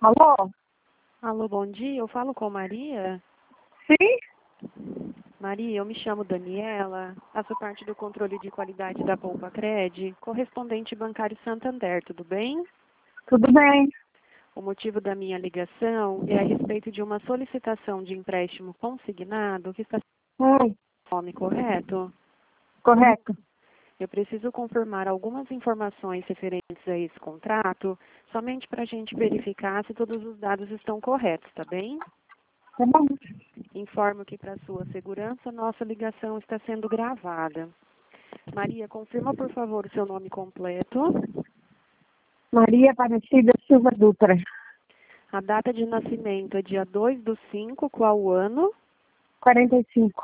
Alô? Alô, bom dia. Eu falo com Maria. Sim? Maria, eu me chamo Daniela. Faço parte do controle de qualidade da Poupa Cred, correspondente bancário Santander, tudo bem? Tudo bem. O motivo da minha ligação é a respeito de uma solicitação de empréstimo consignado que está Hum, sem nome, correto? correto. Eu preciso confirmar algumas informações referentes a esse contrato, somente para a gente verificar se todos os dados estão corretos, tá bem? Tá bom. Informo que, para sua segurança, nossa ligação está sendo gravada. Maria, confirma, por favor, o seu nome completo, Maria Aparecida Silva Dutra. a data de nascimento é dia 2/5, qual ano? 45.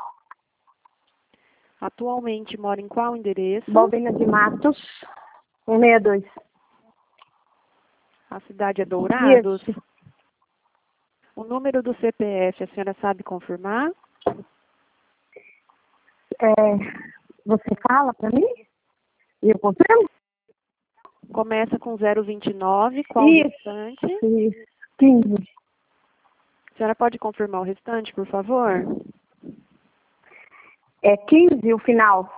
Atualmente mora em qual endereço? Balbina de Matos, 162. A cidade é Dourados? Isso. O número do CPF, a senhora sabe confirmar? Você fala pra mim? E eu confirmo? Começa com 029, qual o Isso. restante? Isso. 15. A senhora pode confirmar o restante, por favor? É 15 o final.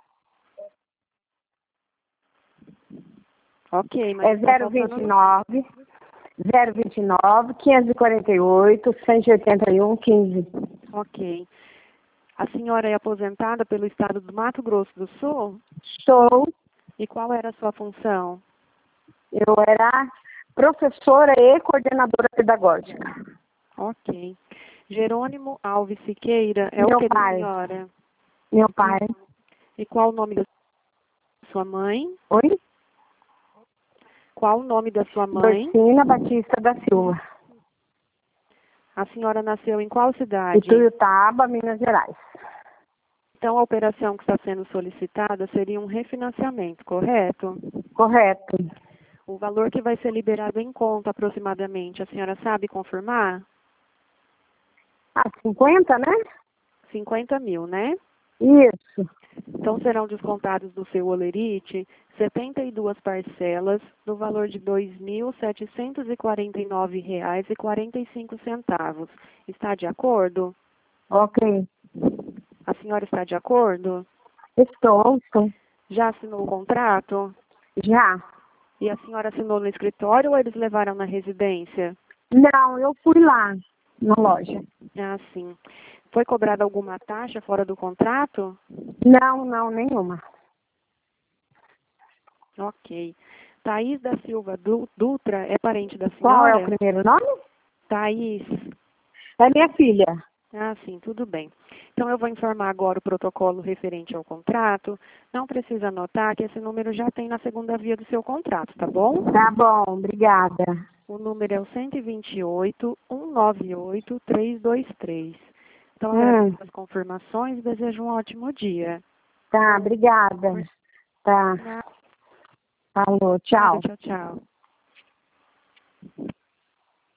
Ok, mas É está faltando... 029, 029, 548, 181, 15. Ok. A senhora é aposentada pelo estado do Mato Grosso do Sul? Sou, E qual era a sua função? eu era professora e coordenadora pedagógica. Ok. Jerônimo Alves Siqueira é o Meu que da pai. senhora? Meu pai. E qual o nome da sua mãe? Oi? Qual o nome da sua mãe? Dorcina Batista da Silva. A senhora nasceu em qual cidade? Ituiutaba, Minas Gerais. Então, a operação que está sendo solicitada seria um refinanciamento, correto? Correto. O valor que vai ser liberado em conta, aproximadamente, a senhora sabe confirmar? 50, né? 50 mil, né? Isso. Então, serão descontados do seu holerite 72 parcelas no valor de R$ 2.749,45. Está de acordo? Ok. A senhora está de acordo? Estou. Já assinou o contrato? Já. E a senhora assinou no escritório ou eles levaram na residência? Não, eu fui lá, na loja. Ah, sim. Foi cobrada alguma taxa fora do contrato? Não, nenhuma. Ok. Thaís da Silva Dutra é parente da Qual é o senhora? primeiro nome? Thaís. É minha filha. Ah, sim, tudo bem. Então, eu vou informar agora o protocolo referente ao contrato. Não precisa anotar que esse número já tem na segunda via do seu contrato, tá bom? Tá bom, obrigada. O número é o 128-198-323. Então, agradeço as confirmações e desejo um ótimo dia. Tá, obrigada. Tá. Nada, Falou, tchau. tchau, tchau.